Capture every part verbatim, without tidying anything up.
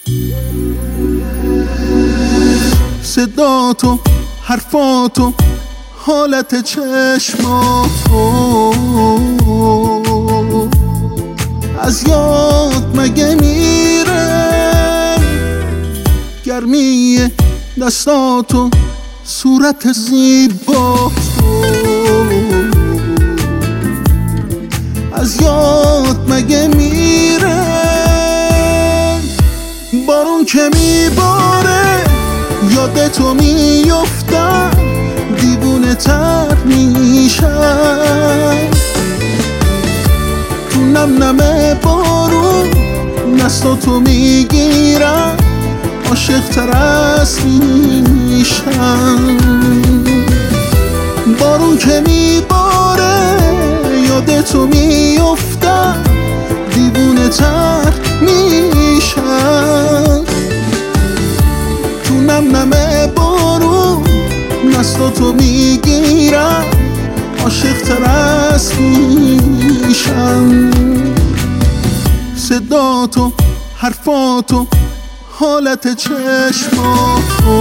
صداتو، حرفاتو، حالت چشماتو از یاد مگه میره؟ گرمی دستاتو، صورت زیباتو از یاد مگه میره؟ بارون که میباره یادتو میفتم، دیوونه تر میشم تو نم نم بارون، دستاتو میگیرم، عاشق تر از میشم. بارون که میباره یادتو میفتم، دیوونه تر میشم تو نم نم بارون، دستاتو میگیرم، عاشق تر از میشم. صداتو، حرفاتو، حالت چشماتو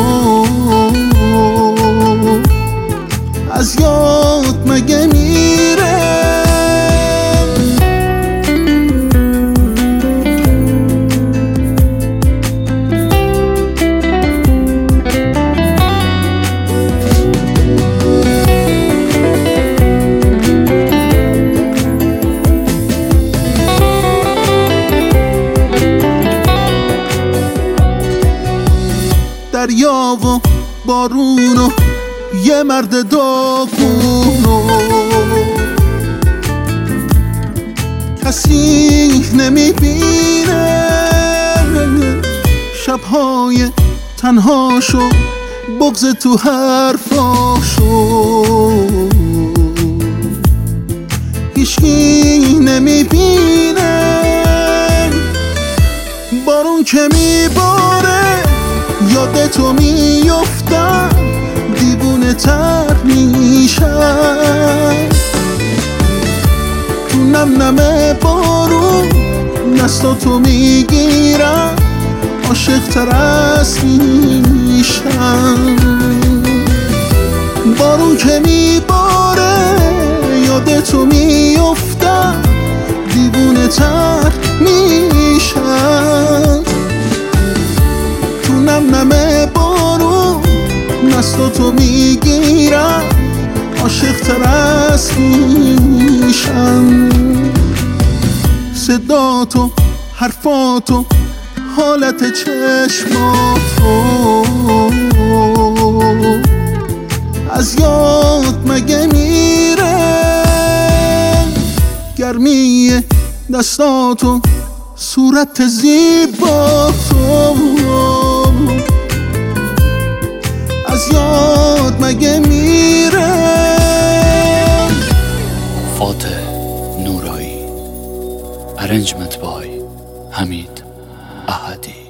از یاد مگه میره؟ دریا و بارون و یه مرد داغون و کسی نمیبینه، شبهای تنهاشو، بغض تو حرفاشو هیچکی نمیبینه. بارون که میباره یادتو میفتم، دیوونه تر میشم تو نم نم بارون، دستاتو میگیرم، عاشق تر از میشم. بارون که میباره یادتو میفتم، دیوونه تر میشم تو نم نم بارون، دستاتو میگیرم، عاشق تر از میشم. صداتو، حرفاتو، حالت چشماتو از یاد مگه میره؟ گرمی دستاتو، صورت زیباتو از یاد مگه میره؟ فاتح نورایی، ارنجمنت بای حمید احدی.